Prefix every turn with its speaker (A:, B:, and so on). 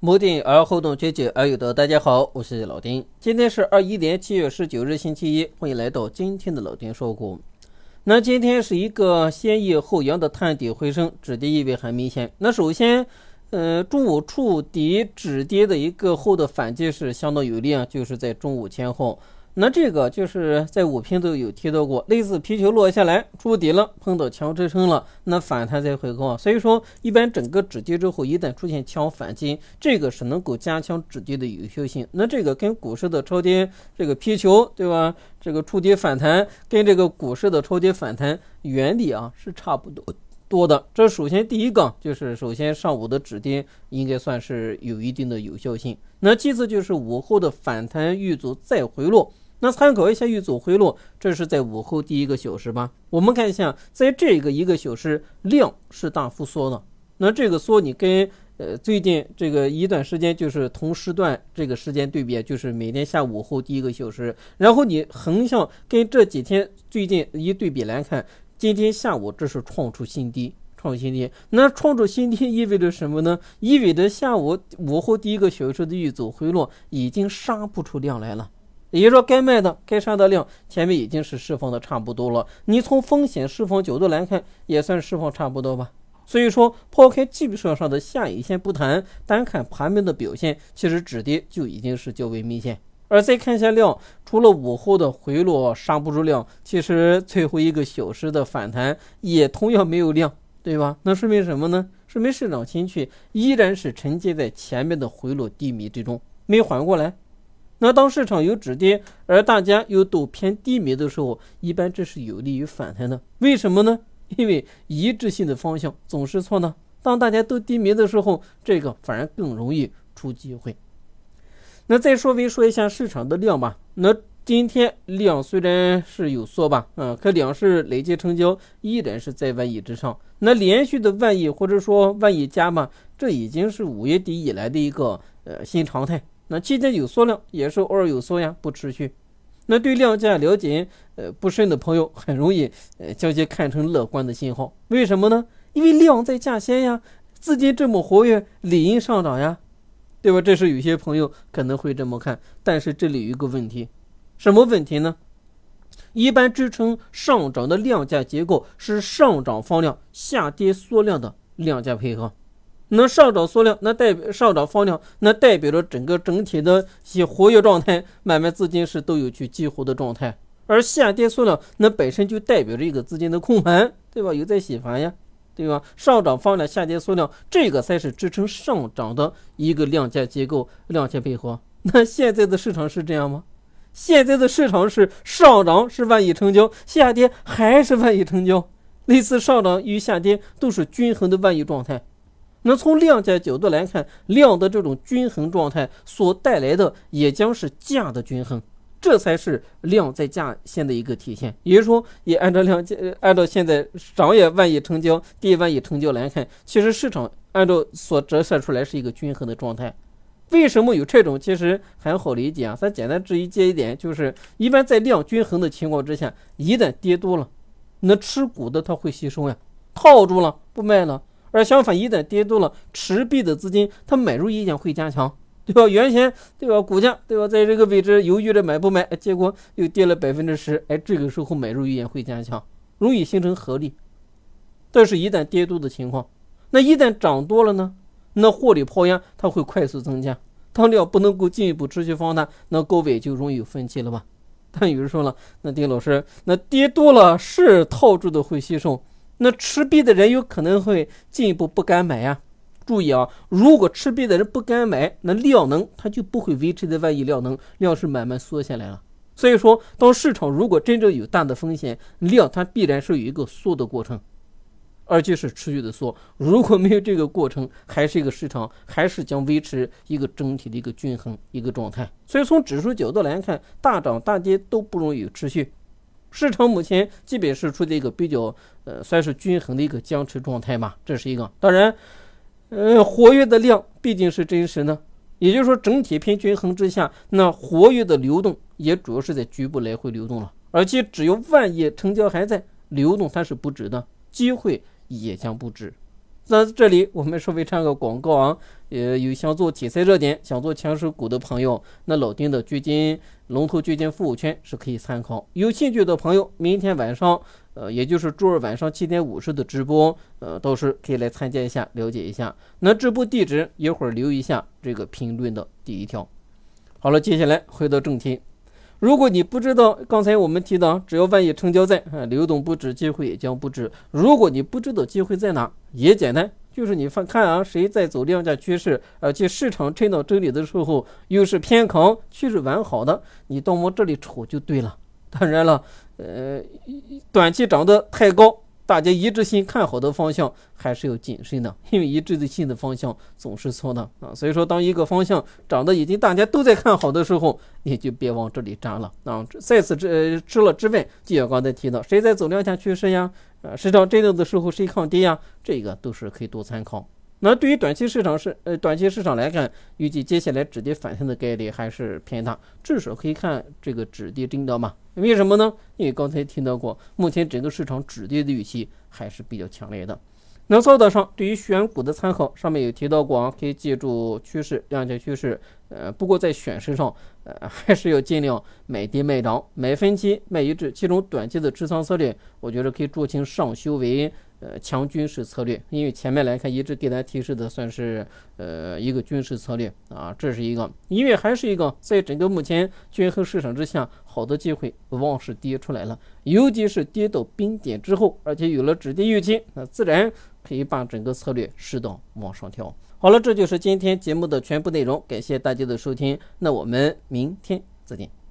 A: 摩定而后动，决绝而有德。大家好，我是老丁。今天是21年7月19日星期一，欢迎来到今天的老丁说股。那今天是一个先抑后扬的探底回升，止跌意味很明显。那首先中午触底止跌的一个后的反击是相当有力啊，就是在中午前后。那这个就是在午评都有提到过，类似皮球落下来触底了，碰到强支撑了，那反弹才回高。所以说一般整个止跌之后一旦出现强反击，这个是能够加强止跌的有效性。那这个跟股市的超跌这个皮球对吧，这个触跌反弹跟这个股市的超跌反弹原理啊是差不多的。这首先第一个就是首先上午的止跌应该算是有一定的有效性。那其次就是午后的反弹遇阻再回落。那参考一下遇阻回落，这是在午后第一个小时吧。我们看一下，在这个一个小时量是大幅缩的。那这个缩你跟最近这个一段时间就是同时段这个时间对比，就是每天下午后第一个小时，然后你横向跟这几天最近一对比来看，今天下午这是创出新低。那创出新低意味着什么呢？意味着下午午后第一个小时的遇阻回落已经杀不出量来了。也就是说该卖的该杀的量前面已经是释放的差不多了，你从风险释放角度来看也算释放差不多吧。所以说抛开技术上的下影线不谈，单看盘面的表现，其实止跌就已经是较为明显。而再看一下量，除了午后的回落杀不出量，其实最后一个小时的反弹也同样没有量，对吧？那说明什么呢？说明市场情绪依然是沉浸在前面的回落低迷之中，没缓过来。那当市场有止跌，而大家又都偏低迷的时候，一般这是有利于反弹的。为什么呢？因为一致性的方向总是错的。当大家都低迷的时候，这个反而更容易出机会。那再说一下市场的量吧。那今天量虽然是有缩吧，可两市累计成交依然是在万亿之上。那连续的万亿或者说万亿加嘛，这已经是5月底以来的一个新常态。那期间有缩量也是偶尔有缩呀，不持续。那对量价了解不深的朋友很容易将其看成乐观的信号。为什么呢？因为量在价先呀，资金这么活跃，理应上涨呀，对吧？这是有些朋友可能会这么看，但是这里有一个问题。什么问题呢？一般支撑上涨的量价结构是上涨放量下跌缩量的量价配合。那上涨缩量，那代表上涨放量，那代表着整体的一些活跃状态，买卖资金是都有去激活的状态。而下跌缩量，那本身就代表着一个资金的控盘，对吧？有在洗盘呀，对吧？上涨放量，下跌缩量，这个才是支撑上涨的一个量价结构、量价配合。那现在的市场是这样吗？现在的市场是上涨是万亿成交，下跌还是万亿成交，类似上涨与下跌都是均衡的万亿状态。那从量价角度来看，量的这种均衡状态所带来的也将是价的均衡，这才是量在价现的一个体现。也就是说，也按照现在涨也万亿成交，跌万亿成交来看，其实市场按照所折射出来是一个均衡的状态。为什么有这种？其实很好理解啊，咱简单直接一点，就是一般在量均衡的情况之下，一旦跌多了，那持股的它会吸收呀，套住了不卖了。而相反，一旦跌多了，持币的资金它买入意愿会加强，对吧？原先对吧，股价对吧，在这个位置犹豫着买不买，结果又跌了10%，这个时候买入意愿会加强，容易形成合力。这是一旦跌多的情况。那一旦涨多了呢？那获利抛压它会快速增加，当量不能够进一步持续放大，那高位就容易有分歧了吧？但有人说了，那丁老师，那跌多了是套住的会吸收，那持币的人有可能会进一步不敢买呀。注意啊，如果持币的人不敢买，那量能它就不会维持在万亿量能，量是慢慢缩下来了。所以说，当市场如果真正有大的风险，量它必然是有一个缩的过程，而且是持续的缩。如果没有这个过程，还是一个市场还是将维持一个整体的一个均衡一个状态。所以从指数角度来看，大涨大跌都不容易持续。市场目前基本是处在一个比较算是均衡的一个僵持状态嘛，这是一个。当然活跃的量毕竟是真实的，也就是说整体偏均衡之下，那活跃的流动也主要是在局部来回流动了，而且只有万亿成交还在，流动它是不止的，机会也将不止。 那这里我们稍微插个广告啊，有想做题材热点、想做强势股的朋友，那老丁的龙头基金服务圈是可以参考。有兴趣的朋友，明天晚上，也就是周二晚上7点50的直播，到时可以来参加一下，了解一下。那直播地址一会儿留一下这个评论的第一条。好了，接下来回到正题。如果你不知道，刚才我们提到，只要万一成交在，流动不止，机会也将不止。如果你不知道机会在哪，也简单，就是你看啊，谁在走量价趋势，而且市场震荡整理的时候又是偏康，趋势完好的，你到我这里瞅就对了。当然了，短期涨得太高，大家一致性看好的方向还是要谨慎的，因为一致性的方向总是错的啊。所以说，当一个方向涨得已经大家都在看好的时候，你就别往这里扎了啊。在此之外，就像刚才提到，谁在走量价趋势呀？市场震荡的时候谁抗跌呀？这个都是可以多参考。那对于短期市场来看，预计接下来止跌反弹的概率还是偏大，至少可以看这个止跌震荡嘛。为什么呢？因为刚才提到过，目前整个市场止跌的预期还是比较强烈的。那操作上，对于选股的参考，上面有提到过啊，可以记住趋势、量价趋势。不过在选市上，还是要尽量买跌卖涨，买分期、卖一致。其中短期的持仓策略，我觉得可以酌情上修为强军事策略，因为前面来看一直给大家提示的算是一个军事策略啊，这是一个，因为还是一个在整个目前均衡市场之下，好的机会往往是跌出来了，尤其是跌到冰点之后，而且有了止跌预期，那自然可以把整个策略适当往上调。好了，这就是今天节目的全部内容，感谢大家的收听，那我们明天再见。